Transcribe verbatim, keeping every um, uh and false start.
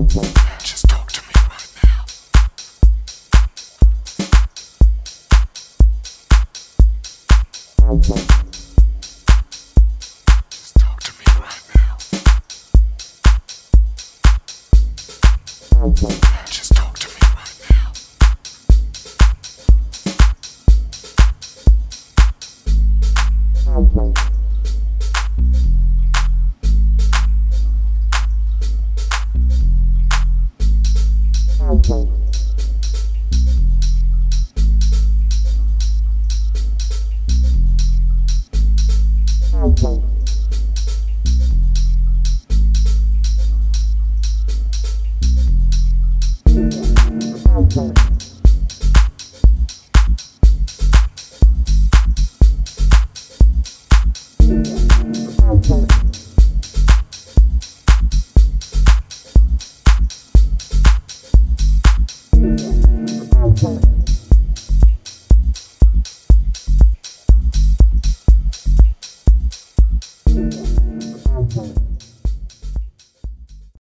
Just talk to me right now. Just talk to me right now. Just talk to me right now. Thank you.